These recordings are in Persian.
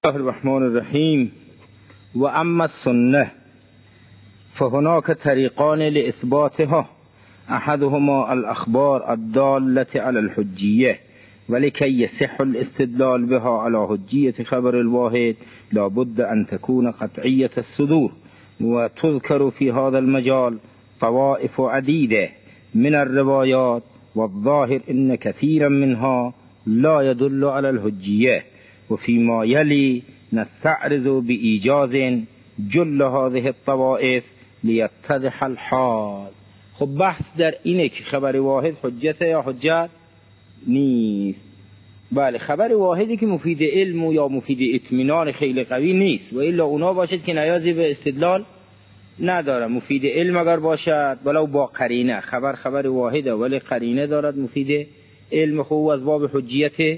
الله الرحمن الرحیم. و اما السنه فهناك طریقان لإثباتها، احدهما الاخبار الدالة على الحجیه، ولكي يصح الاستدلال بها على حجیة خبر الواحد لابد ان تكون قطعية الصدور. وتذكر في هذا المجال طوائف عديدة من الروايات، والظاهر ان كثيرا منها لا يدل على الحجیه، وفيما يلي نستعرض بإيجاز جل هذه الطوائف لیتضح الحال. خب بحث در اینه که خبر واحد حجت یا حجت نیست. بله، خبر واحدی که مفید علم و یا مفید اطمینان خیلی قوی نیست، و الا اونا باشد که نیازی به استدلال نداره. مفید علم اگر باشد ولو با قرینه، خبر واحده ولی قرینه دارد مفید علم، خوب از باب حجیت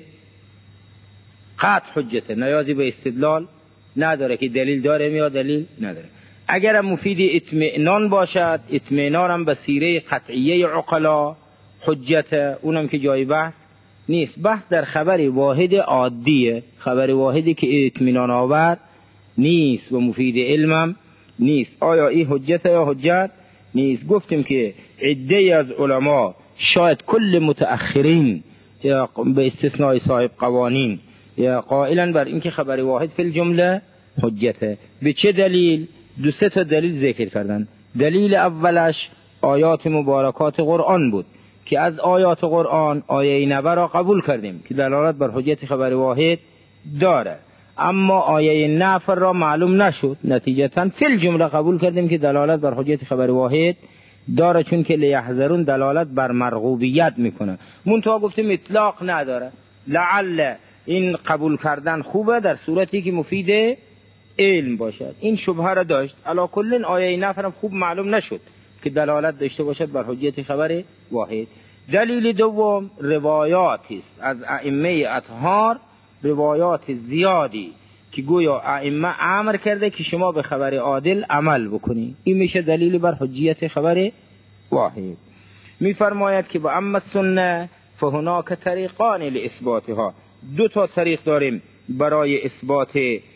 قطع حجته، نیازی به استدلال نداره که دلیل داره یا دلیل نداره. اگر مفید اطمینان باشد، اطمینان هم به سیره قطعیه عقلا حجت، اونم که جای بحث نیست. بحث در خبر واحد عادیه، خبر واحدی که اطمینان آور نیست و مفید علمم نیست. آیا این حجت یا حجت نیست؟ گفتیم که عده از علما، شاید کل متأخرین یا به استثناء صاحب قوانین، یا قائلا بر اینکه خبر واحد فی الجمله حجته. به چه دلیل؟ دو سه تا دلیل ذکر کردن. دلیل اولش آیات مبارکات قرآن بود که از آیات قرآن آیه 90 را قبول کردیم که دلالت بر حجت خبر واحد داره، اما آیه نفر را معلوم نشد، نتیجتا فی الجمله قبول کردیم که دلالت بر حجت خبر واحد داره، چون که لیحذرون دلالت بر مرغوبیت میکنه. منتها گفتیم اطلاق نداره. لعل این قبول کردن خوبه در صورتی که مفید علم باشد. این شبهه را داشت. علا کل آیه نفرم خوب معلوم نشد که دلالت داشته باشد بر حجیت خبر واحد. دلیل دوم روایاتی است از ائمه اطهار، روایات زیادی که گویا ائمه امر کرده که شما به خبر عادل عمل بکنید. این میشه دلیل بر حجیت خبر واحد. میفرماید که با اما السنه فهناک طریقان لاثباتها، دو تا طریق داریم برای اثبات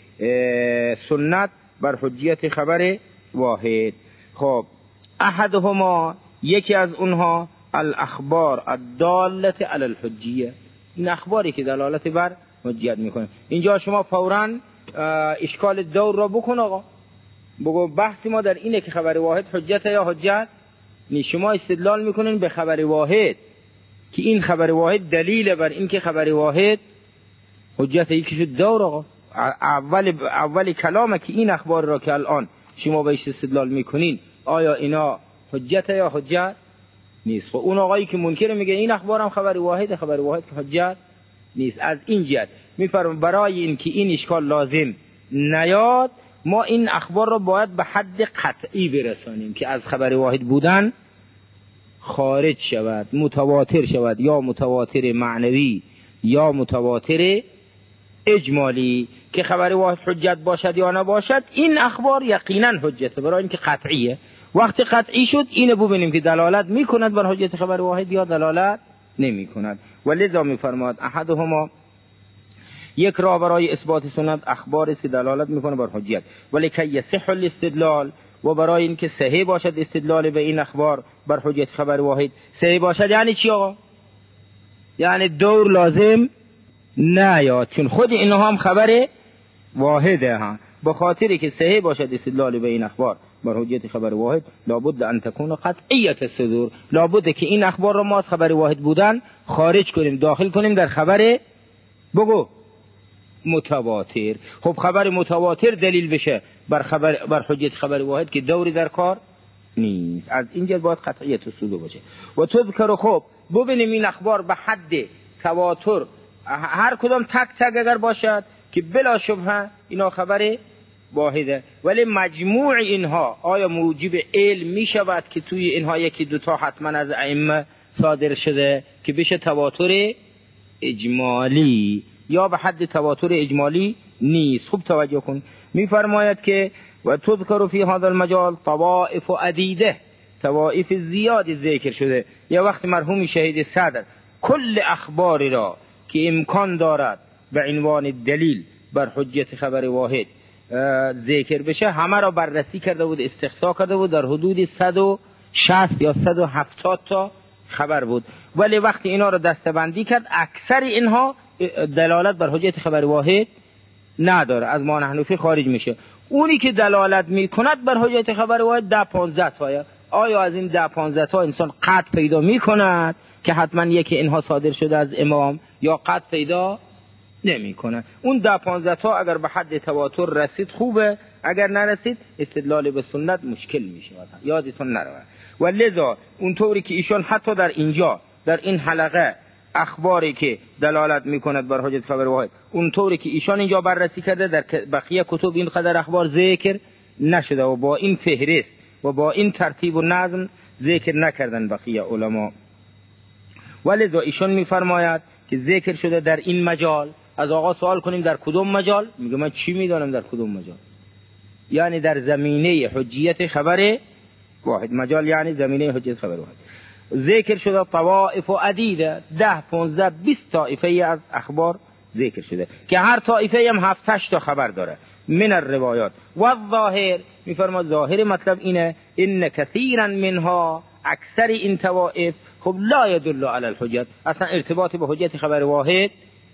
سنت بر حجیت خبر واحد. خب احدهما، یکی از اونها الاخبار الدالة علی الحجیه، این اخباری که دلالت بر حجیت میکنه. اینجا شما فوراً اشکال دور را بکن آقا، بگو بحث ما در اینه که خبر واحد حجت یا حجت نیست. شما استدلال میکنین به خبر واحد که این خبر واحد دلیل بر این که خبر واحد حجت. یکی شد دور آقا، اول کلامه که این اخبار را که الان شما بهش استدلال میکنین آیا اینا حجت یا حجت نیست؟ خب اون آقایی که منکر میگه این اخبارم خبر واحد، خبر واحد که حجت نیست. از این جهت میفرم برای این که این اشکال لازم نیاد، ما این اخبار را باید به حد قطعی برسانیم که از خبر واحد بودن خارج شود، متواتر شود، یا متواتر معنوی یا متواتر اجمالی. که خبر واحد حجت باشد یا نباشد، این اخبار یقینا حجته برای اینکه قطعیه. وقتی قطعی شد اینو ببینیم که دلالت میکند بر حجت خبر واحد یا دلالت نمیکند. ولذا میفرماد احدهما، یک راه برای اثبات سنت اخبار است دلالت میکنه بر حجت، ولکی یصح الاستدلال، و برای اینکه صحیح باشد استدلال به این اخبار بر حجت خبر واحد. صحیح باشد یعنی چی آقا؟ یعنی دور لازم نیاد، چون خود اینها هم خبر واحده ها. به خاطری که صحیح باشد استدلال به این اخبار بر حجت خبر واحد لابد ان تكون قطعیت الصدور، لابد که این اخبار را ما از خبر واحد بودن خارج کنیم، داخل کنیم در خبر بگو متواتر. خب خبر متواتر دلیل بشه بر حجت خبر واحد که دوری در کار نیست. از اینجا باید قطعیت الصدور باشه. و تذکر، خب ببینیم این اخبار به حد تواتر هر کدام تک تک اگر باشد که بلا شبهه اینا خبر واحده، ولی مجموع اینها آیا موجب علم می شود که توی اینها یکی دوتا حتما از ائمه صادر شده که بشه تواتر اجمالی، یا به حد تواتر اجمالی نیست. خوب توجه کن. میفرماید که و تذکر فی هذا المجال طوائف عدیده، طوائف زیادی ذکر شده. یا وقت مرحوم شهید صدر کل اخباری را که امکان دارد به عنوان دلیل بر حجیت خبر واحد ذکر بشه، همه را بررسی کرده بود، استقصا کرده بود، در حدود 160 یا 170 تا خبر بود. ولی وقتی اینا را دسته‌بندی کرد، اکثر اینها دلالت بر حجیت خبر واحد نداره، از ما نحنفی خارج میشه. اونی که دلالت میکند بر حجیت خبر واحد 10-15 تایه. آیا از این 10-15 تا انسان قطع پیدا میکند که حتما یکی اینها صادر شده از امام، یا قطع پیدا نمیکنه؟ اون 10-15 تا اگر به حد تواتر رسید خوبه، اگر نرسید استدلال به سنت مشکل میشه، یادتون نره. و لذا اونطوری که ایشان حتی در اینجا در این حلقه اخباری که دلالت میکند بر حجیت خبر واحد، اونطوری که ایشان اینجا بررسی کرده، در بقیه کتب این قدر اخبار ذکر نشده و با این فهرست و با این ترتیب و نظم ذکر نکردن بقیه علما. ولذا ایشان میفرماید که ذکر شده در این مجال. از آقا سوال کنیم در کدوم مجال؟ میگه من چی میدانم در کدوم مجال؟ یعنی در زمینه حجیت خبر واحد. مجال یعنی زمینه حجیت خبر واحد. ذکر شده طوائف و عدیده، 10 15 20 طائفه از اخبار ذکر شده که هر طائفه هم 7-8 تا خبر داره من الروایات. و الظاهر میفرما ظاهر مطلب اینه ان کثیرا منها، اکثر این طوائف خب لا يدل على الحجت، اصلا ارتباط به حجت خبر واحد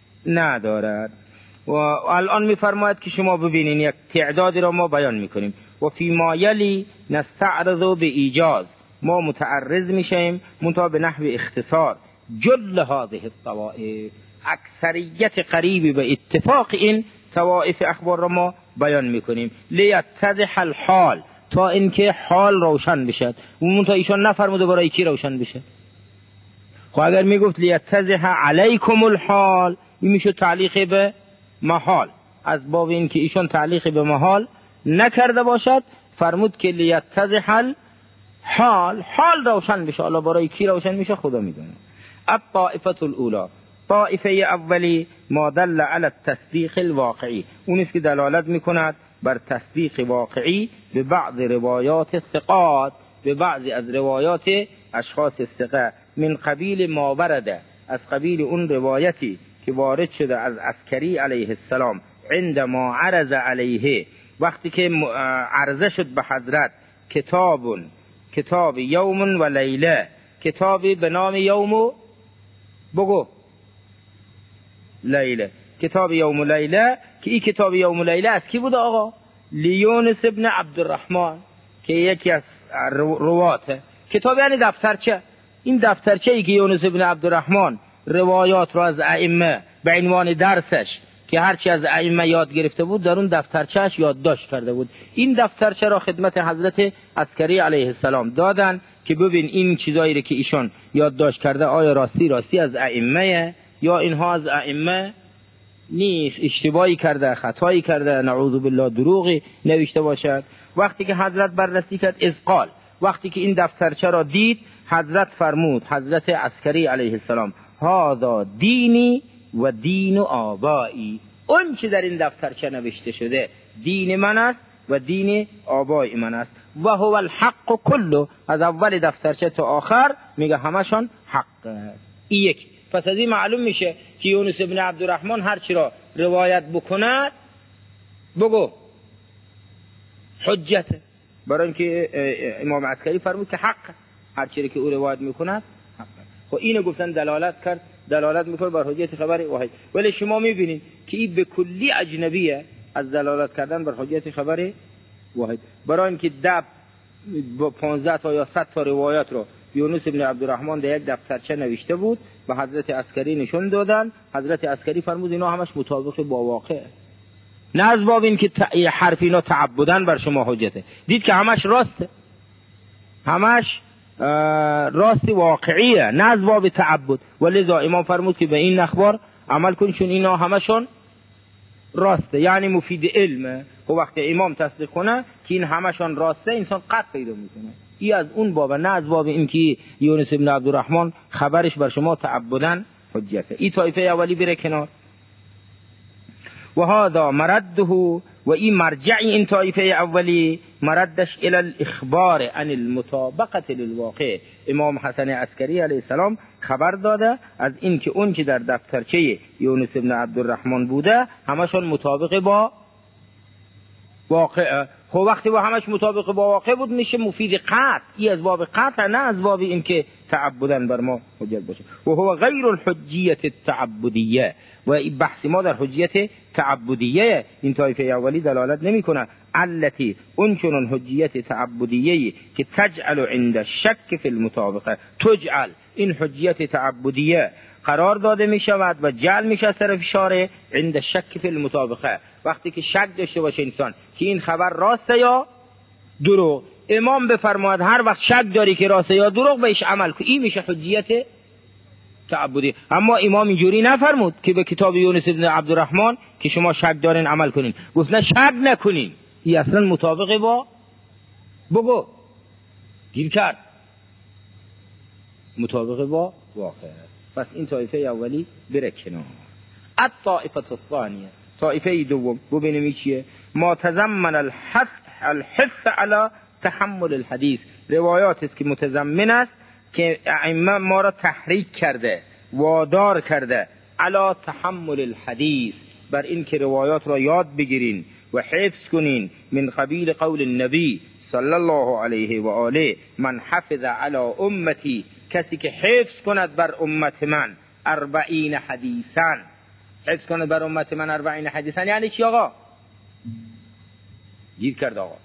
ندارد. و الان میفرماید که شما ببینین یک تعدادی را ما بیان میکنیم. و فی ما یلی نستعرض به ایجاز، ما متعرض میشیم منتها به نحو اختصار جل هذه الطوائف، اکثریت قریبی به اتفاق این طوائف اخبار را ما بیان میکنیم. لیتضح الحال، تا اینکه حال روشن بشد. منتها ایشان نفرموده برای کی روشن بشه. خب اگر میگفت لیتضح علیکم الحال، این میشه تعلیق به محال. از باب این که ایشان تعلیق به محال نکرده باشد، فرمود که لیتضح الحال، حال روشن بشه. الله برای کی روشن میشه خدا میدونه. الطائفه الاولى، طائفه اولی ما دل علی التصدیق الواقعی، اون است که دلالت میکند بر تصدیق واقعی به بعض روایات الثقات، به بعضی از روایات اشخاص ثقه، من قبیل ما ورده، از قبیل اون روایتی که وارد شده از عسکری علیه السلام عندما عرض علیه، وقتی که عرضه شد به حضرت کتاب یوم و لیله، کتابی به نام یوم و بگو لیله، کتاب یوم و لیله، که این کتاب یوم و لیله از کی بوده آقا؟ لیونس ابن عبدالرحمن که یکی از رواته. کتاب یعنی دفترچه. این دفترچه ای که یونس ابن عبدالرحمن روایات را از ائمه به عنوان درسش که هرچی از ائمه یاد گرفته بود در اون دفترچهش یادداشت کرده بود، این دفترچه را خدمت حضرت عسکری علیه السلام دادن که ببین این چیزایی که ایشان یادداشت کرده آیا راستی از ائمه یا اینها از ائمه نیست، اشتباهی کرده، خطایی کرده، نعوذ بالله دروغی نوشته باشد. وقتی که حضرت بررسی کرد ازقال، وقتی که این دفترچه را دید، حضرت فرمود، حضرت عسکری علیه السلام، هذا دینی و دین آبایی، اون چه در این دفترچه نوشته شده دین من است و دین آبای من است. و هو الحق کله، از اول دفترچه تا آخر میگه همشان حق است. این یک. پس از این معلوم میشه که یونس ابن عبدالرحمن هر چی را روایت بکند بگو حجته، برای اینکه امام عسکری فرمود که حق، هر چیزی که او روایت میکند حق. خب اینو گفتن دلالت میکنه بر حجیت خبر واحد. ولی شما میبینید که این به کلی اجنبیه از دلالت کردن بر حجیت خبر واحد. برای اینکه 15 تا یا 100 تا روایات رو یونس ابن عبدالرحمن در یک دفترچه نوشته بود و حضرت عسکری نشون دادن، حضرت عسکری فرمود اینا همش مطابق با واقع، نه از باب این که حرف اینا تعبدن بر شما حجته. دید که همش راسته، همش راست واقعیه، نه از باب تعبد. ولذا امام فرمود که به این اخبار عمل کن چون اینا همشون راسته، یعنی مفید علمه. و وقتی امام تصدیق کنه که این همشون راسته، انسان قطع پیدا میکنه. این از اون باب، نه از باب این که یونس ابن عبدالرحمن خبرش بر شما تعبدن حجته. این طایفه اولی بره کنار. و هذا مرده و این مرجعی این طایفه اولی مردش الى الاخبار عن المطابقه للواقع. امام حسن عسکری علیه السلام خبر داده از این که اون که در دفترچه یونس ابن عبدالرحمن بوده همشون مطابق با واقع. خب وقتی با همش مطابق با واقع بود میشه مفید قطع. این از باب قطع، نه از باب این که تعبدن بر ما حجت باشه. و هو غیر الحجیت التعبدیه، و این بحث ما در حجیت تعبدیه این طایفه اولی دلالت نمیکنه. التي اون حجیت تعبدیه که تجعل عند الشک فی المطابقه، تجعل این حجیت تعبدیه قرار داده می شود و جعل می شود طرف شارع عند شک فی المطابقه، وقتی که شک داشته باشه انسان که این خبر راسته یا دروغ، امام بفرماید هر وقت شک داری که راسته یا دروغ بهش عمل کن، این میشه حجیت تعبدی. اما امام اینجوری نفرمود که به کتاب یونس ابن عبدالرحمن که شما شک دارین عمل کنین، گفت نه شک نکنین، این اصلا مطابق با بگو گیر کرد، مطابق با واقع. پس این طایفه اولی بره کنار. الطائفه الثانیه، طایفه دوم ببینیم چیه. ما تضمن الحث على تحمل الحدیث، روایات است که متضمن است که ائمه ما را تحریک کرده، وادار کرده على تحمل الحدیث، بر این که روایات را یاد بگیرین و حفظ کنین. من قبیل قول النبی صلی الله علیه و آله من حفظ علی امتی، کسی که حفظ کند بر امت من 40 حدیثا، حفظ کند بر امت من 40 حدیثا یعنی چی آقا؟ گیر کرد آقا.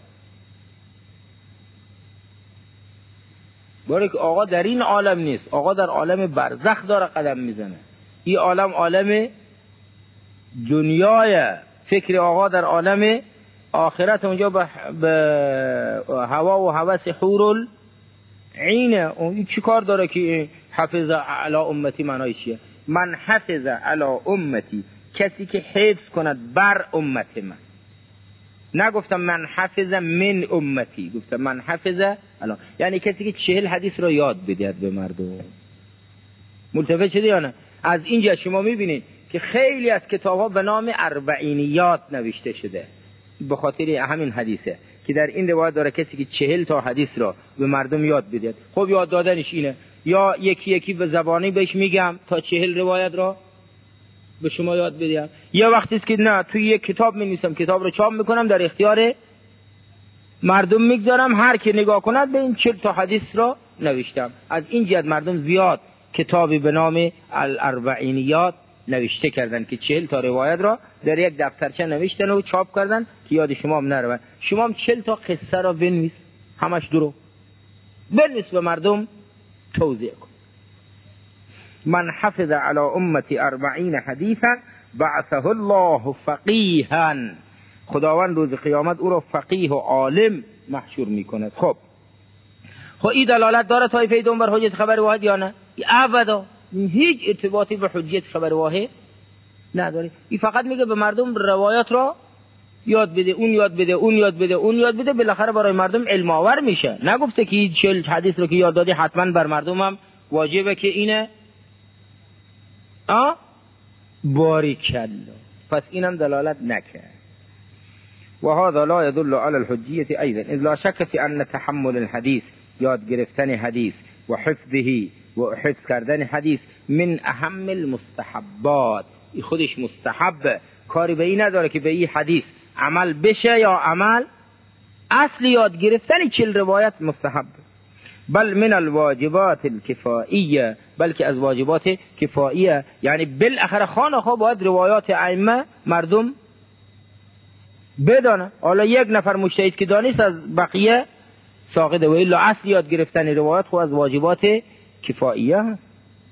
باره که آقا در این عالم نیست، آقا در عالم برزخ داره قدم میزنه. این عالم عالم دنیای، فکر آقا در عالم آخرت اونجا به هوا و هوس حور العینه. اون چی کار داره که حفظ علی امتی معنای چیه؟ من حفظ علی امتی، کسی که حفظ کند بر امت من. نگفتم من حفظ من امتی، گفتم من حفظ علی، یعنی کسی که 40 حدیث را یاد بدهد به مردم. ملتفت شدی یا نه؟ از اینجا شما میبینید که خیلی از کتاب‌ها به نام اربعینیات نوشته شده به خاطر همین حدیثه که در این روایت داره کسی که 40 تا حدیث را به مردم یاد بدهد. خب یاد دادنش اینه یا یکی یکی به زبانی بهش میگم تا 40 روایت را به شما یاد بدم، یه وقتی است که نه توی یک کتاب می‌نویسم، کتاب رو چاپ میکنم در اختیار مردم میگذارم، هر کی نگاه کند به این 40 تا حدیث را نوشتم. از این جهت مردم زیاد کتابی به نام الاربعینیات نوشته کردن که 40 تا روایت را در یک دفترچه نوشتن و چاپ کردن که یاد شما هم نره. شما هم 40 تا قصه را بنویس، همش درو بنویس به مردم توضیح کن. من حفظ علی امتی 40 حدیثا بعثه الله فقیها، خداوند روز قیامت او را فقیه و عالم محشور میکنه. خب این دلالت داره طایفه دوم بر حجیت خبر واحد یا نه؟ ابدا هیچ ارتباطی به حجیت خبر واحد نداره. این فقط میگه به مردم روایات را یاد بده، اون یاد بده، اون یاد بده، اون یاد بده، بالاخره برای مردم علم آور میشه. نگفته که 40 حدیث رو که یاد دادی حتما بر مردم هم واجبه که اینه. باریکالله. پس اینم دلالت نکرد. و هذا لا يدل على الحجیه ایضا اذ لا شک فی ان تحمل الحدیث، یاد گرفتن حدیث و حفظه و حفظ کردن حدیث من اهم المستحبات، این خودش مستحب، کاری به این نداره که به این حدیث عمل بشه یا عمل، اصل یاد گرفتن 40 روایت مستحب، بل من الواجبات الکفائیه، بلکه از واجبات کفائیه، یعنی بالاخره خانه باید روایات ائمه مردم بدانه. حالا یک نفر مجتهد که دانست از بقیه ساقطه، و الا اصل یاد گرفتن روایات خود از واجبات کفائیه هست.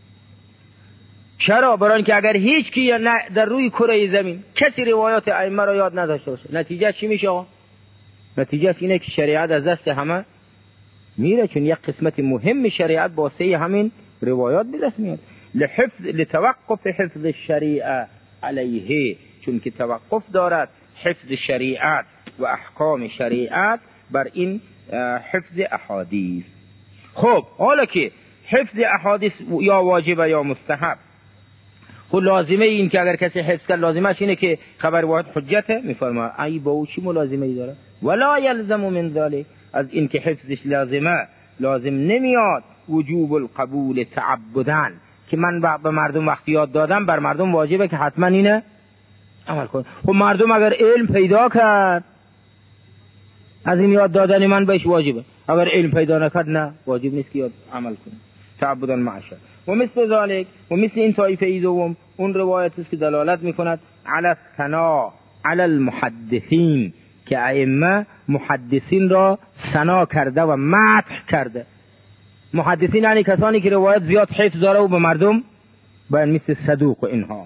چرا؟ برای اینکه اگر هیچ کی در روی کره زمین کسی روایات ائمه را یاد نداشته باشه، نتیجه چی میشه آقا؟ نتیجه اینه که شریعت از دست همه میره، چون یک قسمت مهم شریعت واسه همین روایات به دست میاد. لتوقف حفظ الشریعه علیه، چون که توقف دارد حفظ شریعت و احکام شریعت بر این حفظ احادیث. خب حالا که حفظ احادیث یا واجب یا مستحب، خب لازمه این که اگر کسی حفظ کرد لازمش اینه که خبر واحد حجته. میفرما ای با او چی ملازمه ای داره؟ ولا یلزم من ذلك، از این که حفظش لازم نمیاد وجوب القبول تعبدن، که من به مردم وقتی یاد دادم بر مردم واجبه که حتما اینه عمل کن. خب مردم اگر علم پیدا کرد از این یاد دادن من بهش واجبه، اگر علم پیدا نکرد نه واجب نیست که یاد عمل کنه. تعبدن معشه. و مثل ذالک، و مثل این طایفه دوم اون روایت است که دلالت میکند علی الثنا علی المحدثین، که ائمه محدثین را ثنا کرده و مدح کرده. محدثین یعنی کسانی که روایت زیاد حفظ داره و به مردم باید مثل صدوق و اینها.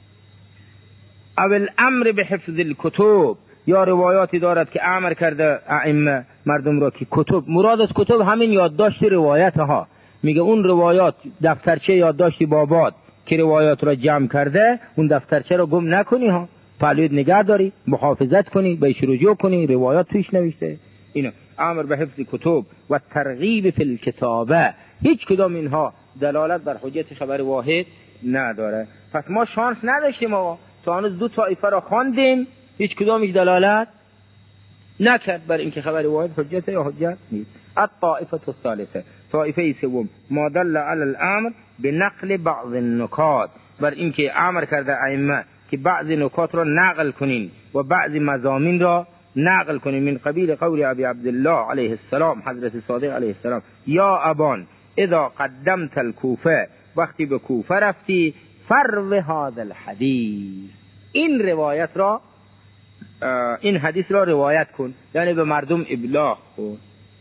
اول امر به حفظ الکتب، یا روایاتی دارد که امر کرده ائمه مردم را که کتب، مراد از کتب همین یادداشت روایت ها، میگه اون روایات دفترچه یادداشتی بابات که روایات را جمع کرده اون دفترچه را گم نکنی ها، پلوید نگه داری، محافظت کنی، بهش رجوع کنی، روایات توش نوشته. اینا امر به حفظ کتب و ترغیب فی الکتابه، هیچ کدام اینها دلالت بر حجت خبر واحد نداره. پس ما شانس نداشتیم آقا، تا هنوز دو طایفه را خواندیم هیچ کدامش دلالت نکرد بر اینکه خبر واحد حجت یا حجت نیست. الطائفه الثالثه، طائفه سوم، ما دل علی الامر بنقل بعض النکات، بر اینکه امر کرده ائمه که بعض نکات را نقل کنین و بعض مضامین را نقل کنین، من قبیل قول ابی عبدالله علیه السلام، حضرت صادق علیه السلام، یا ابان اذا قدمت الکوفه، وقتی به کوفه رفتی، فرو هذا الحدیث، این روایت را، این حدیث را روایت کن، یعنی به مردم ابلاغ کن.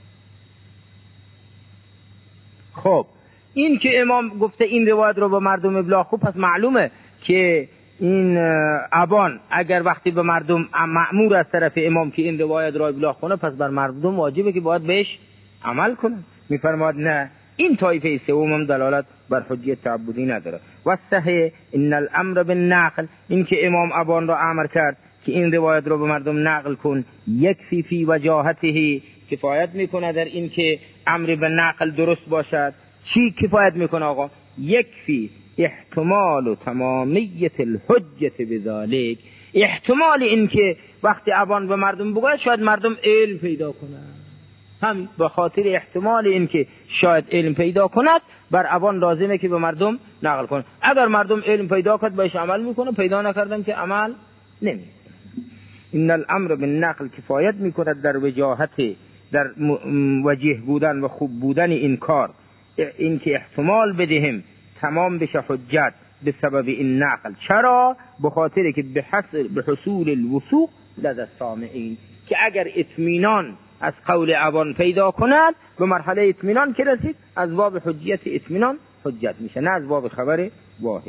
خب این که امام گفته این روایت را به مردم ابلاغ کن، پس معلومه که این ابان اگر وقتی به مردم مأمور از طرف امام که این روایت را ابلاغ کنه، پس بر مردم واجبه که باید بهش عمل کنه. میفرماد نه، این طایفه سوم هم دلالت بر حجیت تعبدی نداره. و صحیح ان الامر بالنقل، این که امام ابان را امر کرد که این روایت را به مردم نقل کن، یکفی فی وجاهته، کفایت میکنه در این که امر به نقل درست باشد. چی کفایت میکنه آقا؟ یکفی احتمال و تمامیت الحجت بذالک، احتمال این که وقتی ابان به مردم بگه شاید مردم علم پیدا کنند، هم به خاطر احتمال این که شاید علم پیدا کند بر ابان لازمه که به مردم نقل کنه. اگر مردم علم پیدا کرد بهش عمل میکنه، پیدا نکردن که عمل نمیکنه. این الامر بالنقل کفایت میکند در وجاهت، در وجیه بودن و خوب بودن این کار، این که احتمال بدهم تمام بشه حجت به سبب این نقل. چرا؟ به خاطر که به حصول الوثوق لدى السامعین، که اگر اطمینان از قول ابان پیدا کند، به مرحله اطمینان که رسید، از باب حجیت اطمینان حجت میشه، نه از باب خبر واحد.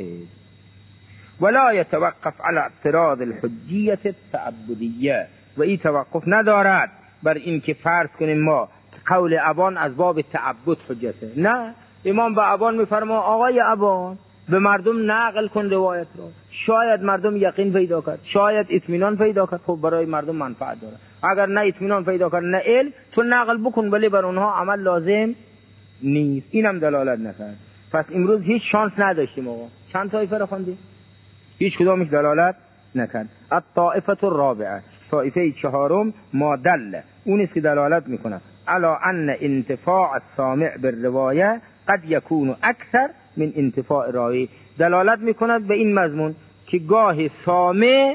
ولا يتوقف على اعتراض الحجیت التعبدیه، و این توقف ندارد بر این که فرض کنیم ما قول ابان از باب تعبد حجته. نه، امام به ابان میفرما آقای ابان به مردم نقل کن روایت رو، شاید مردم یقین پیدا کرد، شاید اطمینان پیدا کرد، خب برای مردم منفعت داره. اگر نه اطمینان پیدا کرد نه علم، تو نقل بکن ولی بر اونها عمل لازم نیست. اینم دلالت نکرد. پس امروز هیچ شانس نداشتیم آقا. چند طایفه رو خوندیم؟ هیچ کدامش دلالت نکرد. الطائفه الرابعه، طائفه چهارم، ما دل، اون است که دلالت میکنه علی ان انتفاع السامع بالروايه قد يكون اکثر من انتفاع راوی، دلالت میکند به این مضمون که گاه سامع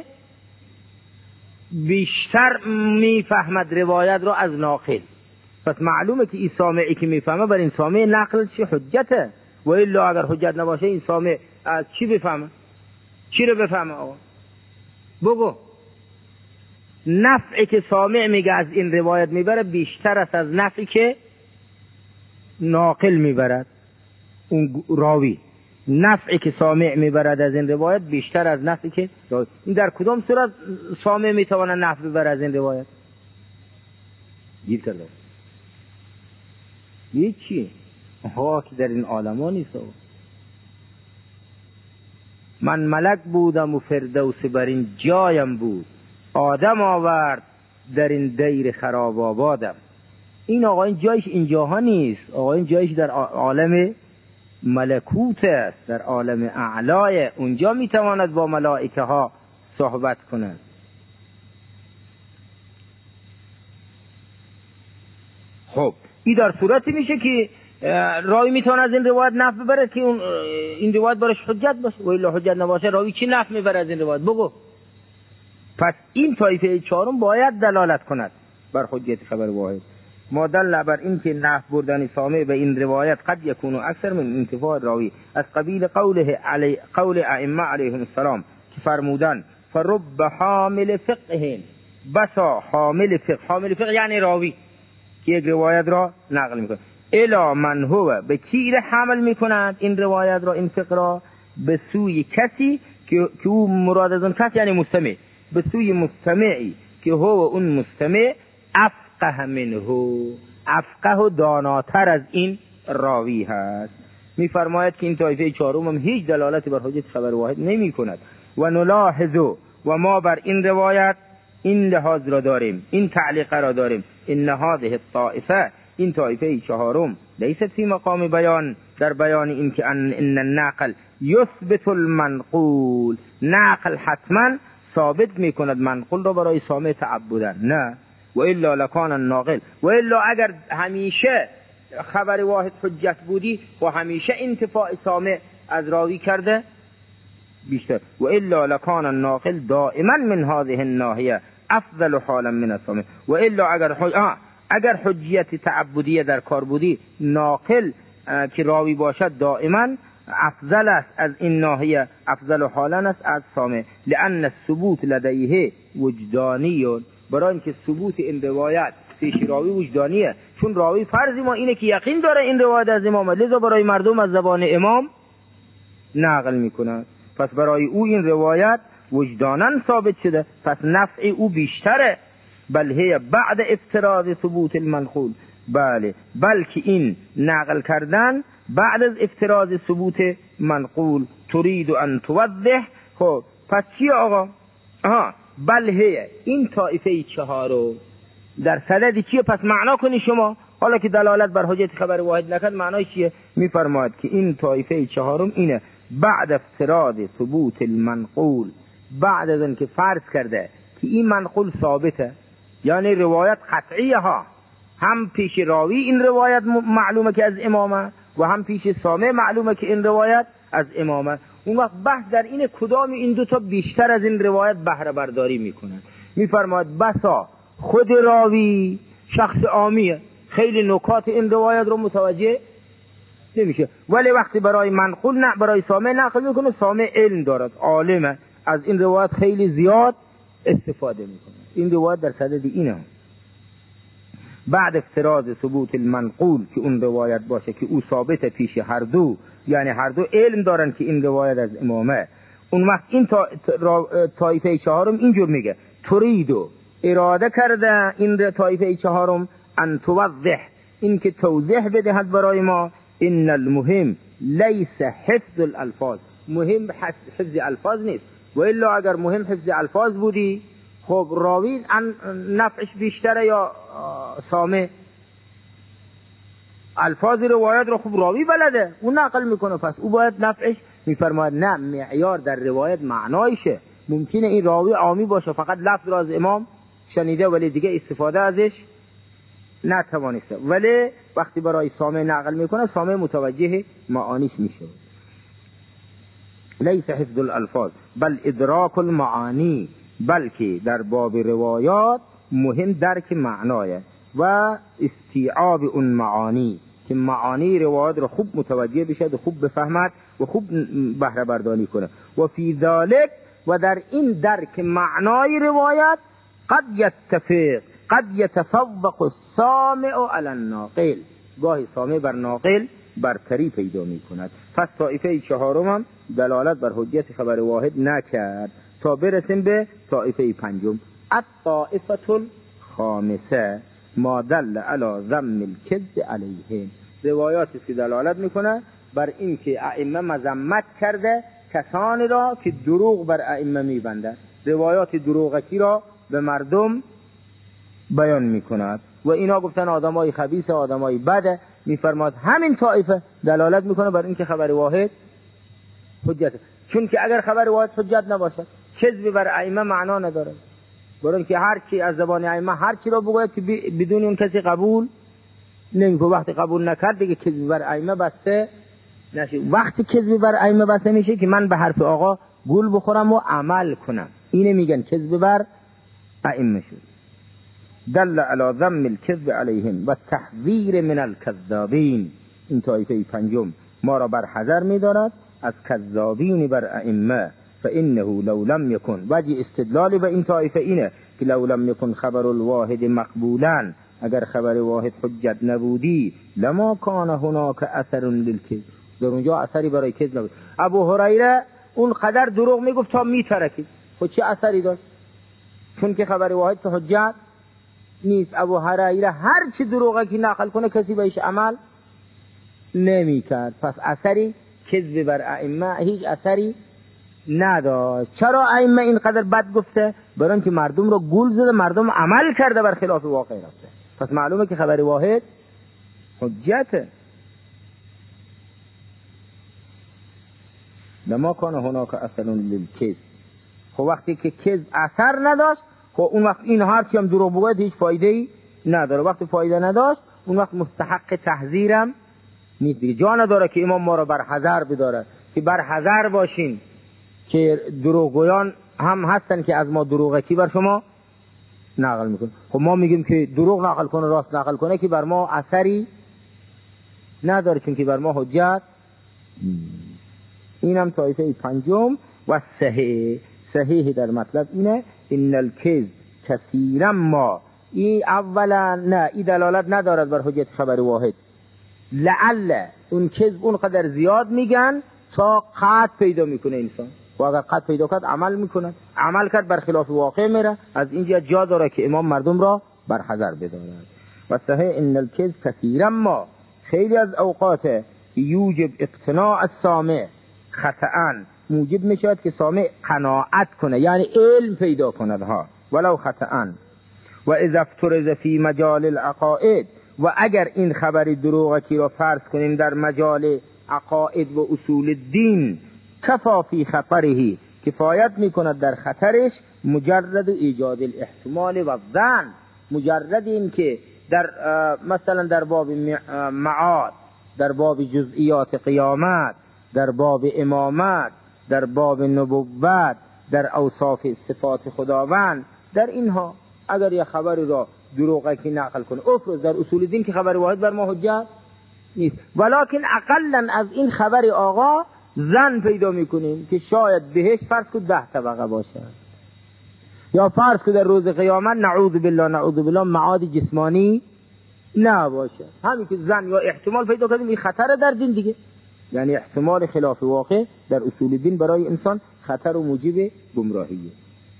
بیشتر میفهمد روایت رو از ناقل. پس معلومه که این سامعی که میفهمه بر این سامع نقل چی حجته، و الا اگر حجت نباشه این سامع از چی بفهمه؟ چی رو بفهمه آقا؟ بگو. نفعی که سامع میگه از این روایت میبره بیشتر است از نفعی که ناقل میبرد اون راوی. نفعی که سامع میبرد از این روایت بیشتر از نفعی که راوی. این در کدام صورت سامع میتونه نفع ببره از این روایت؟ گیر کرده یه چی؟ آها که در این عالم نیست. من ملک بودم و فردوس بر این جایم بود، آدم آورد در این دیر خراب آبادم. این آقا این جایش اینجاها نیست، آقا این جایش در عالم ملکوت است، در عالم اعلای، اونجا میتواند با ملائکه ها صحبت کند. خب این در صورتی میشه که راوی میتونه از این روایت نفع ببره که این روایت برش حجت باشه، و الا حجت نباشه راوی چی نفع میبره از این روایت؟ بگو. پس این طایفه چهارم باید دلالت کند بر حجت خبر واحد. ما دل بر این که نفع بردن سامع به این روایت قد یکون اکثر من انتفاع راوی، از قبیل قول ائمه علیهم السلام که فرمودن فرب حامل فقه، بسا حامل فقه یعنی راوی که یک روایت را نقل میکنه، الا من هو، به کی حمل میکنند این روایت را، این فقه را؟ به سوی کسی که او مراد از اون کس یعنی مستمع، به سوی مستمعی که هو اون مستمع افقه منه، افقه و داناتر از این راوی هست. میفرماید که این طایفه چهارم هم هیچ دلالتی بر حجت خبر واحد نمی کند. و نلاحظ، و ما بر این روایت این لحاظ را داریم، این تعلیق را داریم، ان هذه الطائفه، این طایفه چهارم لیست فی مقام بیان، در بیان این که ان النقل یثبت المنقول، نقل حتما ثابت میکند منقول را برای سامع تعبدن، نه و الا لکان الناقل، و الا اگر همیشه خبر واحد حجت بودی و همیشه انتفاع سامع از راوی کرده بیشتر، و الا لکان الناقل دائما من هذه الناحیه افضل حالا من السامع، و الا اگر حجیت تعبدیه در کار بودی، ناقل که راوی باشد دائما افضل است از این ناحیه، افضل حالا است از سامع، لان الثبوت لدیه وجدانی، برای اینکه ثبوت این روایت پیش راوی وجدانیه، چون راوی فرضی ما اینه که یقین داره این روایت از امامه، لذا برای مردم از زبان امام نقل میکنه، پس برای او این روایت وجداناً ثابت شده، پس نفع او بیشتره. بل هی بعد افتراض ثبوت المنقول، بله بلکه این نقل کردن بعد از افتراض ثبوت منقول، تريد ان توضح. خب پس چی آقا؟ بل هی، این طایفه چهارم در صدد چیه؟ پس معنا کنی شما، حالا که دلالت بر حجت خبر واحد نکرد معنای چیه؟ میفرماید که این طایفه چهارم اینه بعد افتراض ثبوت المنقول، بعد از اینکه فرض کرده که این منقول ثابته، یعنی روایت قطعیه ها، هم پیش راوی این روایت معلومه که از امامه و هم پیش سامع معلومه که این روایت از امامه، اون وقت بحث در این کدام این دوتا بیشتر از این روایت بهره برداری میکنن. میفرماید بسا خود راوی شخص عامیه، خیلی نکات این روایت رو متوجه نمیشه، ولی وقتی برای منقول نه برای سامع نقل میکنه، سامع علم دارد، عالمه، از این روایت خیلی زیاد استفاده میکنه. این روایت در صدد اینه بعد افتراض ثبوت المنقول که اون روایت باشه که او ثابت پیش هر دو، یعنی هر دو علم دارن که این روایت از امامه. اون وقت این طایفه چهارم اینجور میگه تريدو، اراده کرده این طایفه چهارم ان توضح، این که توضیح بدهد برای ما، ان المهم لیس حفظ الالفاظ، مهم حفظ الفاظ نیست، و الا اگر مهم حفظ الفاظ بودی خب راوی نفعش بیشتره یا سامع؟ الفاظ روایت رو خوب راوی بلده، اون نقل میکنه، پس او باید نفعش. میفرماید نه، معیار در روایت معنایشه. ممکنه این راوی عامی باشه، فقط لفظ را از امام شنیده ولی دیگه استفاده ازش نتوانسته، ولی وقتی برای سامع نقل میکنه سامع متوجه معانیش میشه. لیس حفظ الالفاظ بل ادراک المعانی، بلکه در باب روایات مهم درک معنایه و استیعاب اون معانی، که معانی روایت رو خوب متوجه بشه و خوب بفهمد و خوب بهره برداری کنه. و فی ذلک، و در این درک معنای روایت، قد یتفوق السامع علی الناقل، گاهی سامع بر ناقل برتری پیدا می کند. پس طایفه چهارم هم دلالت بر حجت خبر واحد نکرد تا برسیم به طایفه پنجم، الطائفه الخامسه ما دل علی ذم الکذب علیهم، روایاتی که دلالت میکنه بر این که ائمه مذمت کرده کسانی را که دروغ بر ائمه میبنده، روایات دروغکی را به مردم بیان میکند و اینا گفتن آدمای خبیث، آدمای بده، میفرماد همین طایفه دلالت میکنه بر اینکه خبر واحد حجته، چون که اگر خبر واحد حجت نباشد کذب بر ائمه معنا نداره، برای که هر کی از زبان ائمه هر کی را بگوید که بدون اون کسی قبول نمیکنه، وقتی قبول نکرد دیگه کذب بر ائمه بسته نشه. وقتی کذب بر ائمه بسته میشه که من به حرف آقا گول بخورم و عمل کنم، اینه میگن کذب بر ائمه شد. دل علی ذم الكذب علیهم و تحذیر من الكذابین، این طایفه پنجم ما را بر حذر می‌دارد از کذابین بر ائمه. فانه لو لم یکن، وجه استدلال به این طایفه اینه که لو لم یکن خبر الواحد مقبولا، اگر خبر واحد حجت نبودی لما کان هناک اثر للکذب، در اونجا اثری برای کذب نبود. ابو هریره اون قدر دروغ میگفت تا میترکید، خب چه اثری داشت؟ چون که خبر واحد که حجت نیست. ابو هریره هر چی دروغی که نقل کنه کسی بهش عمل نمی کرد، پس اثری کذب بر ائمه هیچ اثری نداشت. چرا ائمه اینقدر بد گفته؟ برای اینکه مردم رو گول زده، مردم عمل کرده بر خلاف واقع رفته، پس معلومه که خبر واحد حجته. لما کان هناک اثر للکذب، خب وقتی که کذب اثر نداشت، خب اون وقت این هر چی هم دروغ بگوید هیچ فایده‌ای نداره. وقتی فایده نداشت اون وقت مستحق تحذیرم نیست دیگه. جا نداره که امام ما را بر حذر بداره که بر حذر باشین که دروغگویان هم هستن که از ما دروغکی بر شما نقل میکنه. خب ما میگیم که دروغ نقل کنه راست نقل کنه که بر ما اثری نداره، چون که بر ما حجت. اینم طایفه پنجم. و صحیح در مطلب اینه ان الکذب کثیرا ما، این اولا نه، این دلالت ندارد بر حجت خبر واحد. لعل اون کذب اون قدر زیاد میگن تا قطع پیدا میکنه انسان، و اگر قطع پیدا کرد عمل میکنه، عمل کرد بر خلاف واقع میره. از اینجا جا داره که امام مردم را بر حذر بدارد. و صحیح ان الکذب کثیرا ما، خیلی از اوقات یوجب اقتناع السامع، خطأ موجب میشود که سامع قناعت کنه، یعنی علم پیدا کند ها، ولو خطأ. و اذا افترض فی مجال العقائد، و اگر این خبر دروغکی را فرض کنیم در مجال عقاید و اصول الدین، کفا فی خطره، کفایت میکند در خطرش مجرد ایجاد الاحتمال و الظن، مجرد این که در مثلا در باب معاد، در باب جزئیات قیامت، در باب امامت، در باب نبوت، در اوصاف صفات خداوند، در اینها اگر یه خبری را دروغی نقل کنه، افرض در اصول دین که خبر واحد بر ما حجت نیست، ولکن اقلا از این خبر آقا ظن پیدا میکنیم که شاید بهش فرض کن 10 طبقه باشه، یا فرض کن در روز قیامت نعوذ بالله معاد جسمانی نباشه. همین که ظن یا احتمال پیدا کردیم، این خطر در دین دیگه، یعنی احتمال خلاف واقع در اصول دین برای انسان خطر و موجب گمراهیه.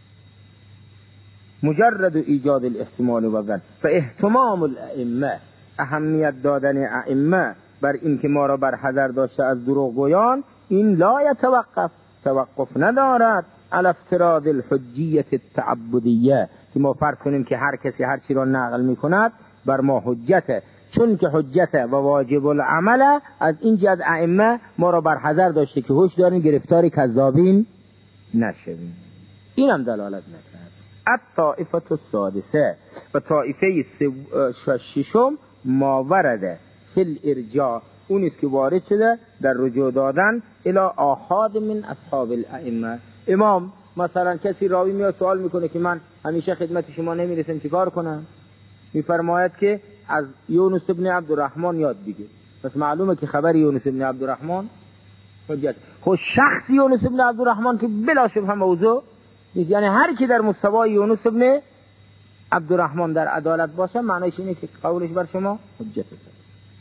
مجرد ایجاد الاحتمال و ظن. فاهتمام الائمه، اهمیت دادن ائمه بر این که ما را بر حذر داشته از دروغگویان، این لا یتوقف، توقف ندارد علی افتراض الحجیه التعبدیه، که ما فرض کنیم که هر کسی هر چی را نقل میکند بر ما حجته، چون که حجته و واجب العمل. از این جهت ائمه ما را بر حذر داشته که هوش داریم گرفتار کذابین نشویم. اینم دلالت نکرد. الطائفه السادسه، و طائفه ششم ما ورده فی الارجاع، اون است که وارد شده در رجوع دادن الی آحاد من اصحاب الائمه. امام مثلا کسی راوی میاد سوال میکنه که من همیشه خدمت شما نمیرسم چیکار کنم؟ میفرماید که از یونس ابن عبدالرحمن یاد بگیر. پس معلومه که خبر یونس ابن عبدالرحمن حجت. خب شخص یونس ابن عبدالرحمن که بلا شبهه موضوع نیست، یعنی هر کی در مستوای یونس ابن عبدالرحمن در عدالت باشه معنیش اینه که قولش بر شما حجت است،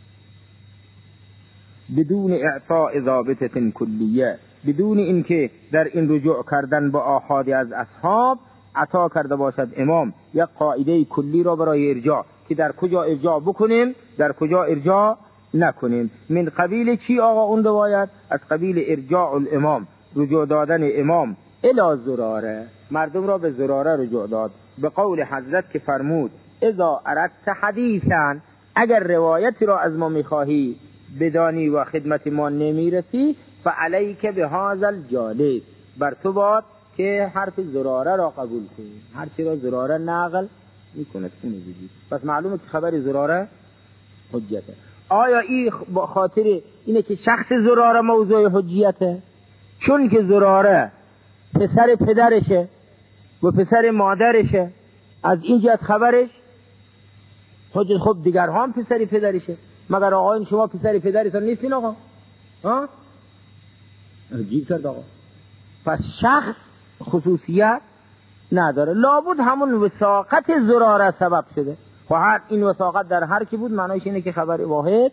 بدون اعطاء ضابطه کلیه، بدون اینکه در این رجوع کردن به آحادی از اصحاب عطا کرده باشد امام یک قاعده کلی را برای ارجاع، که در کجا ارجاع بکنیم در کجا ارجاع نکنیم. من قبیل چی آقا اون روایت؟ از قبیل ارجاع الامام، رجوع دادن امام الی زراره، مردم را به زراره رجوع داد، به قول حضرت که فرمود اذا اردت حدیثا، اگر روایتی را از ما میخواهی بدانی و خدمت ما نمیرسی فعلیک بهذا الجالس، بر تو باد که حرف زراره را قبول کنی. هر چی را زراره نقل میکنه اونو بگی. پس معلومه که خبر زراره حجته. آیا این با خاطر اینه که شخص زراره موضوع حجیته؟ چون که زراره پسر پدرشه و پسر مادرشه، از این جهت خبرش حجت. خب دیگر هم پسر پدرشه، مگر آقایان شما پسر پدرتون نیستین آقا؟ ها؟ عجیب کرد آقا. پس شخص خصوصیت نداره، لابد همون وثاقت زراره سبب شده. و هر این وثاقت در هر کی بود معنیش اینه که خبر واحد.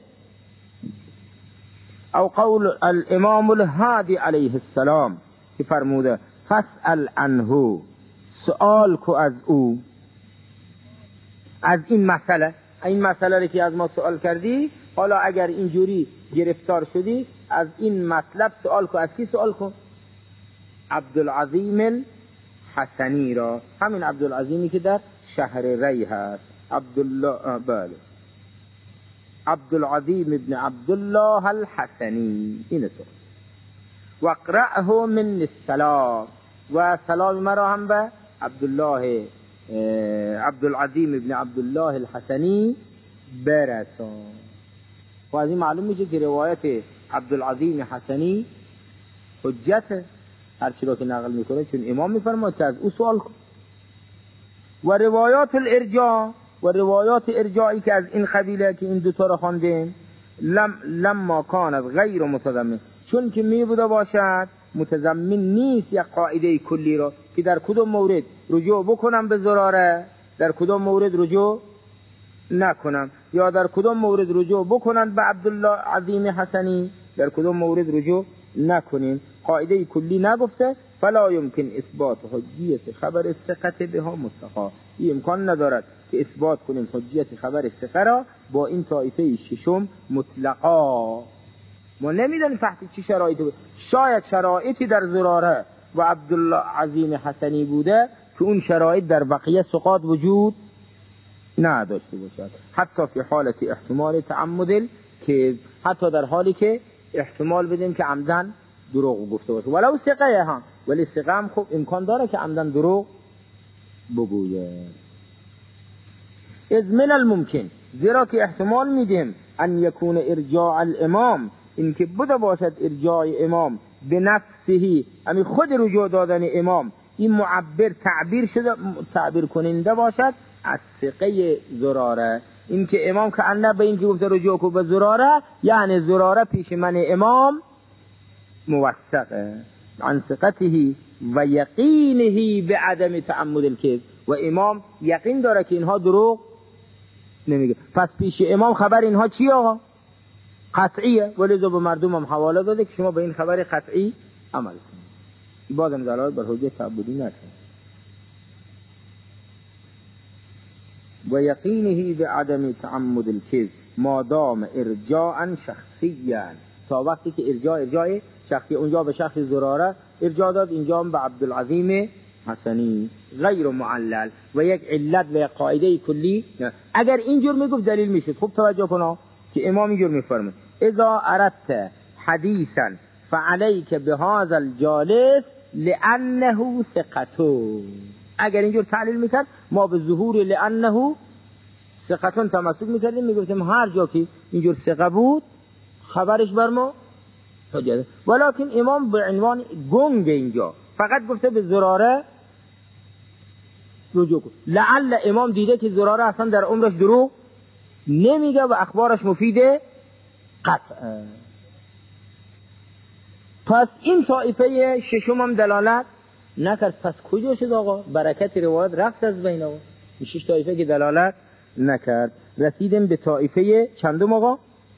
او قول الامام الهادی علیه السلام که فرموده فاسأل عنه، سؤال کو از او، از این مسئله رو که از ما سؤال کردی، حالا اگر اینجوری گرفتار شدی از این مطلب سؤال کو. از کی سؤال کن؟ عبدالعظیم الحسنی را، همین عبدالعظیمی که در شهر ری هست. عبدالعظیم ابن عبدالله الحسنی، این سؤال. واقرأه من السلام، و سلام مرا هم به عبدالعظیم ابن عبدالله الحسنی برسان. و از این معلوم میشه که روایت عبدالعظیم حسنی حجت، هرچی را که نقل میکنه، چون امام میفرماید که از او سوال کن. و روایات الارجاع، و روایات ارجاعی که از این قبیله که این دوتا را خواندیم، لما کانت غیر متضمن، چون که می بوده باشد متضمن نیست یک قاعده کلی را که در کدام مورد رجوع بکنم به زراره، در کدام مورد رجوع نکنم، یا در کدام مورد رجوع بکنند به عبدالله عظیم حسنی، در کدام مورد رجوع نکنیم. قاعده کلی نگفته. فلا يمكن اثبات حجیت خبر ثقه بها مطلقا، این امکان ندارد که اثبات کنیم حجیت خبر ثقه را با این طایفه ششم مطلقا. ما نمیدونیم تحت چه شرایطی بود. شاید شرایطی در زراره و عبدالله عظیم حسنی بوده که اون شرایط در بقیه ثقات وجود نداشته باشد. حتی فی حالت احتمال تعمد که حتی در حالی که احتمال بدیم که عمدن دروغ گفته باشه، ولو ثقه هم، ولی ثقه هم خب امکان داره که عمدن دروغ بگویه. از من الممکن، زیرا که احتمال میدیم ان یکون ارجاع الامام، این که بوده باشد ارجاع امام به نفسه، امی خود رجوع دادن امام، این معبر تعبیر کننده باشد از ثقه زراره. این که امام که انه به این که گفته رجوع کو به زراره، یعنی زراره پیش من امام موثقه عن ثقته و یقینه به عدم تعمد الکذب، و امام یقین داره که اینها دروغ نمیگه. پس پیش امام خبر اینها چی آقا؟ قطعیه، ولی به مردم هم حواله داده که شما به این خبر قطعی عمل کنید. بازم دلالت بر حجت تعبدی نکنید. و یقینه به عدم تعمد الکذب ما دام ارجاعا شخصیا، تا وقتی که ارجاع شخصی، اونجا به شخص زراره ارجاع داد، اینجا هم به عبدالعظیم حسنی، غیر معلل و یک علت و یک قاعده کلی. اگر اینجور میگفت دلیل میشد. خوب توجه کن که امام اینجور میفرمه اذا اردت حدیثا فعلیک بهذا الجالس لانه ثقته. اگر اینجور تعلیل میکرد ما به ظهور لانه ثقتون تمسک میکردیم، میگفتیم هر جا که اینجور ثقه بود خبرش بر ما حجت. ولیکن امام به عنوان گنگ اینجا فقط گفته به زراره رجوع کن. لعل امام دیده که زراره اصلا در عمرش دروغ نمیگه و اخبارش مفیده قطع. پس این طایفه ششم هم دلالت نکرد. پس کجا شد آقا؟ برکت روایت رفت از بین آقا. این شش طایفه که دلالت نکرد. رسیدیم به طایفه چندم آقا؟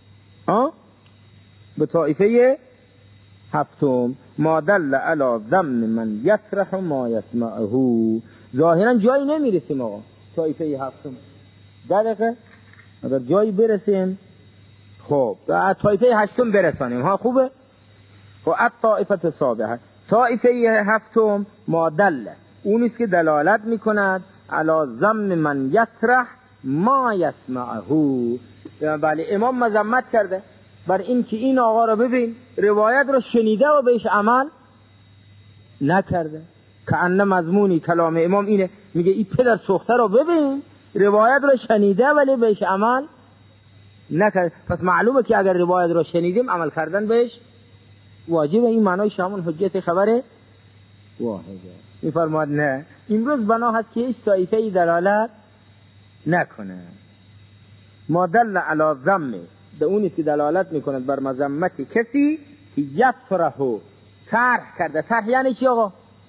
به طایفه هفتم. ما دل علی ذم من یسرح ما یسمعه. ظاهرا جایی نمیرسیم آقا. طایفه هفتم دقیقه اگر جایی برسیم خب طایفه هشتم برسانیم ها، خوبه. و الطائفه السابعه، طایفه هفتم ما دل، اونیست که دلالت میکند علی ذم من یسرح ما یسمعه، بله امام مذمت کرده بر این که این آقا رو ببین روایت رو شنیده و بهش عمل نکرده. که ان مضمونی کلام امام اینه، میگه این پدر سوخته رو ببین روایت رو شنیده ولی بهش عمل نکرده. پس معلومه که اگر روایت رو شنیدیم عمل کردن بهش واجبه. این معنای شامل حجت خبره واحده. میفرماد نه امروز بنا هست که هیچ طایفه‌ای دلالت نکنه. ما دل علی ذم، به اونی که دلالت میکند بر مذمت کسی که یطرحو طرح کرده. طرح یعنی چی آقا؟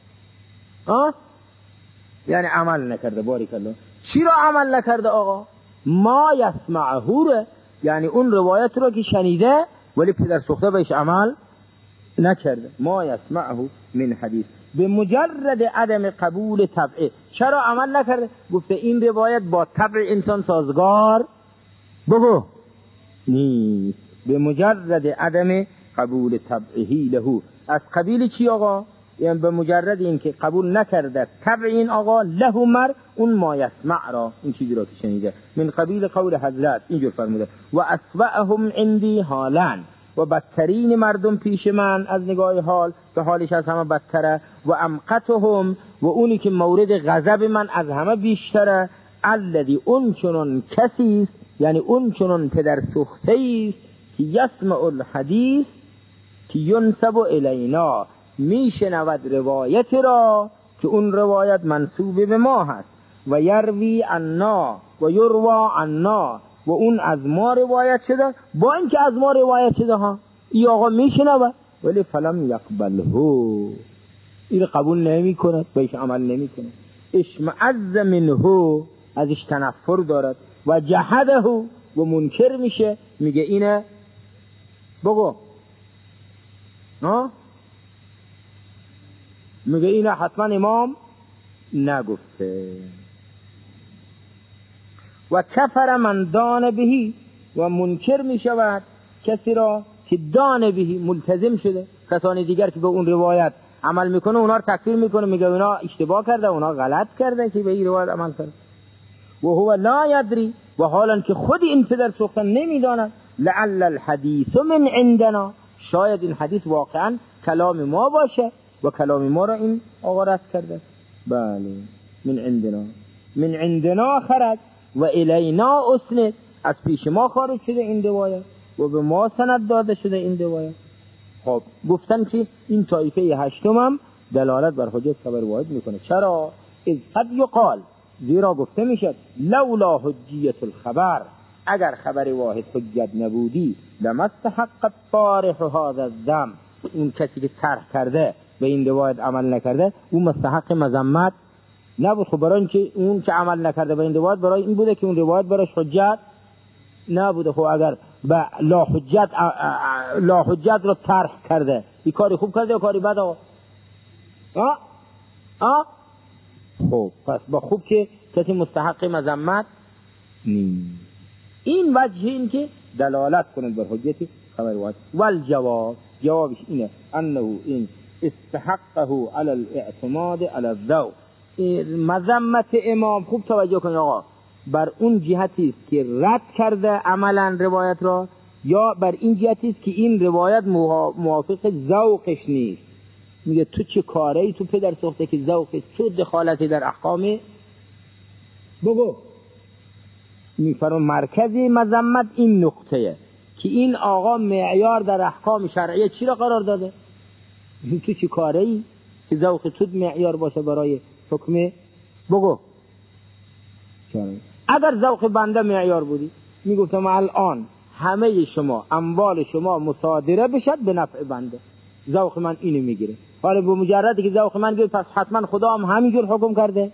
یعنی عمل نکرده. بارک الله. چی رو عمل نکرده آقا؟ ما یسمعه رو، یعنی اون روایت رو که شنیده ولی پدر سوخته بهش عمل نکرده. ما یسمعه من حدیث به مجرد عدم قبول طبعه. چرا عمل نکرده؟ گفته این روایت با طبع انسان سازگار بگو نیست. به مجرد عدم قبول طبعهی له، از قبیل چی آقا؟ یعنی به مجرد این که قبول نکرده طبع این آقا له مر اون ما یسمع را، این چیزی را که شنیده. من قبیل قول حضرت اینجور فرموده و اسوأهم عندی حالن، و بدترین مردم پیش من از نگاه حال که حالش از همه بدتره، و امقتهم و اونی که مورد غضب من از همه بیشتره، الذی اون چنون کسی است، یعنی اون چنون پدر سوخته است که یسمع الحدیث که ینسب الینا، میشنود روایت را که اون روایت منسوب به ما هست، و یروی عنا و یروا عنا، و اون از ما روایت شده، با اینکه از ما روایت شده ها این آقا میشنود ولی فلم یقبله، این قبول نمی کند بهش عمل نمی کند. اشمعز منه، ازش تنفر دارد، و جحده و منکر میشه، میگه اینه بگو میگه اینه حتما امام نگفته. و کفر من دان بهی، و منکر می شود کسی را که دان بهی ملتزم شده. کسانی دیگر که به اون روایت عمل میکنه اونا رو تکفیر میکنه، میگه اونا اشتباه کرده، اونا غلط کرده که به این روایت عمل کرده. و هو لا یدری، و حالا که خود این پدر سوخته نمیداند، لعل الحدیث من عندنا، شاید این حدیث واقعا کلام ما باشه و کلام ما را این آقا رد کرده. بله من عندنا خرج و الینا اسند، از پیش ما خارج شده این روایت و به ما سند داده شده این روایت. خب گفتن که این طایفه هشتم هم دلالت بر حجت خبر واحد میکنه. چرا؟ اذ قد یقال، زیرا گفته میشد لولا حجیت الخبر، اگر خبر واحد حجت نبودی لما استحق الطارح هذا الذم، اون کسی که طرح کرده به این روایت عمل نکرده اون مستحق مذمت نبود. خب برای اینکه اون که عمل نکرده به این روایت برای این بوده که اون روایت برایش حجت نبوده. خب اگر به لا حجت رو طرح کرده این کاری خوب کرده یا کاری بد آقا؟ خب پس با خوب که کسی مستحق مذمت نیست. این وجه این که دلالت کنند بر حجت خبر واحد. والجواب، جوابش اینه انه این استحقه علی الاعتماد علی الذوق، مذمت امام خوب توجه کنید آقا، بر اون جهتی است که رد کرده عملا روایت را، یا بر این جهتی است که این روایت موافق ذوقش نیست. میگه تو چه کاری تو پدر سوخته که ذوقش تو دخالتی در احکام بگو. میفرم مرکزی مذمت این نقطه که این آقا معیار در احکام شرعیه چی را قرار داده؟ تو چه کاری که ذوق تو معیار باشه برای حکم بگو شرعی. اگر ذوق بنده معیار بودی میگفتم الان همه شما اموال شما مصادره بشد به نفع بنده، ذوق من اینو میگیره. حالا به مجردی که ذوق من گیره پس حتما خدا هم همینجور حکم کرده.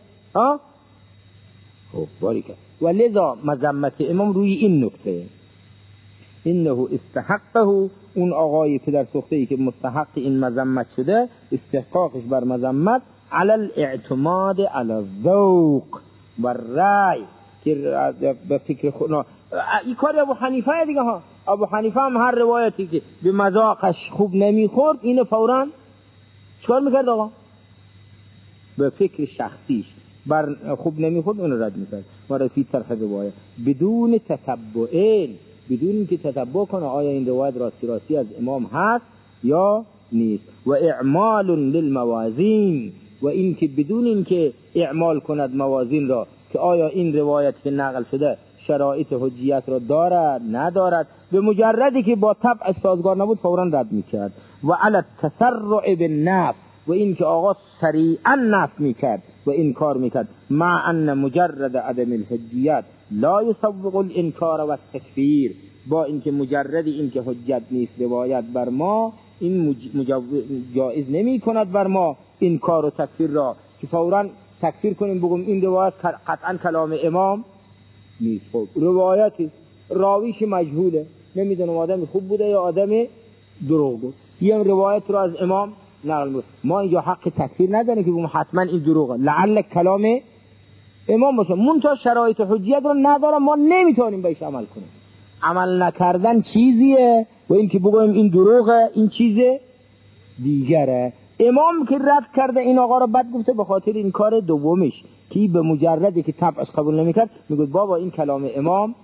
خب باریکه. و لذا مذمت امام روی این نکته، انه استحقه، اون آقای پدر سوخته ای که مستحق این مذمت شده استحقاقش بر مذمت علی الاعتماد علی الذوق و رای، که به فکر خود این کار ابو حنیفه دیگه ها. ابو حنیفه هم هر روایتی که به مذاقش خوب نمیخورد اینو فوراً چکار میکرد آقا؟ به فکر شخصیش خوب نمیخورد اون رد میکرد. و فی طرح روایت بدون تتبع، بدون که تتبع کنه آیا این روایت راستی از امام هست یا نیست. و اعمال للموازین، و این که بدون این که اعمال کند موازین را که آیا این روایت که نقل شده شرایط حجیت را دارد ندارد، به مجردی که با طبع سازگار نبود فوراً رد میکرد. و علی التسرع بالنفی، و این که آقا سریعا نفی میکرد و انکار میکرد. مع ان مجرد عدم الحجیت لا یسوغ الانکار و التکفیر، با اینکه مجرد این که حجت نیست روایت بر ما، این جایز نمی کند بر ما انکار و تکفیر را که فوراً تکفیر کنیم بگیم این روایت قطعا کلام امام نیست. خب روایتی راویش مجهوله، نمیدونم آدم خوب بوده یا آدم دروغ بود، یه روایت رو از امام نقل می‌کنه، ما اینجا حق تکفیر نداریم که بگیم حتما این دروغه، لعل کلام امام باشه. منتها شرایط حجیت رو نداره، ما نمیتونیم بهش عمل کنیم. عمل نکردن چیزیه و این که بگیم این دروغه این چیز دیگره. امام که رد کرده این آقا رو بد گفته به خاطر این کار دومش که به مجردی که طبعش قبول نمیکرد میگه بابا این کلام امام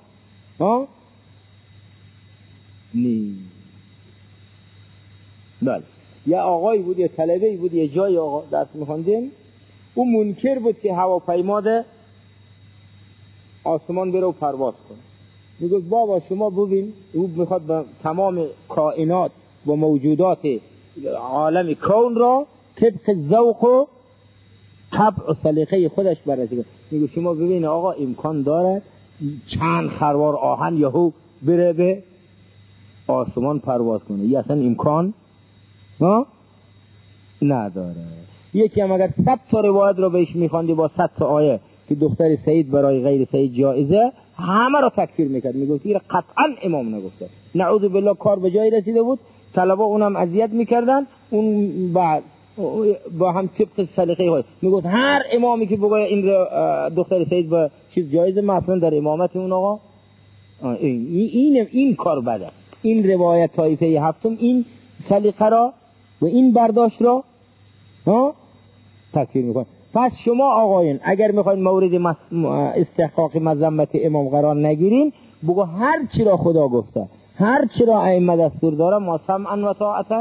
نی. بله یه آقایی بود، یه طلبه‌ای بود، یه جای آقا درس می‌خوندیم، اون منکر بود که هواپیما ده آسمان بره و پرواز کنه. میگه بابا شما ببین، او میخواد به تمام کائنات و موجودات عالم کون را طبق ذوق و طبع و سلیقه خودش بررسی کنه. میگه شما ببین آقا امکان داره چند خروار آهن یهو بره به آسمان پرواز کنه؟ یه اصلا امکان نداره. یکی هم اگر 100 تا روایت رو بهش میخواندی با 100 تا آیه که دختر سید برای غیر سید جایزه، همه رو تکفیر میکرد، میگفت این قطعا امام نگفته. نعوذ بالله کار به جایی رسیده بود، طلبا اونم اذیت میکردن، اون بعد با هم طبق سلیقه خود میگفت هر امامی که بگه این دختر سید با چیز جایزه، مثلا در امامت اون آقا این کار بده. این روایت طایفه هفتم این سلیقه را و این برداشت را تکفیر میکنه. پس شما آقایون اگر میخواین مورد استحقاق مذمت امام قرار نگیرین، بگو هر چی را خدا گفته، هر چی را ائمه دستور داره، ما سمعا و طاعتا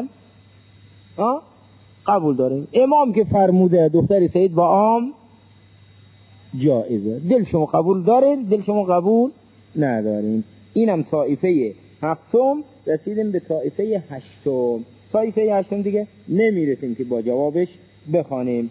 قبول داریم. امام که فرموده دختر سید با عام جایزه، دل شما قبول دارین، دل شما قبول ندارین. اینم طایفه هفتم. رسیدیم به طایفه هشتم. طایفه هشتم دیگه نمیرسیم که با جوابش بخوانیم.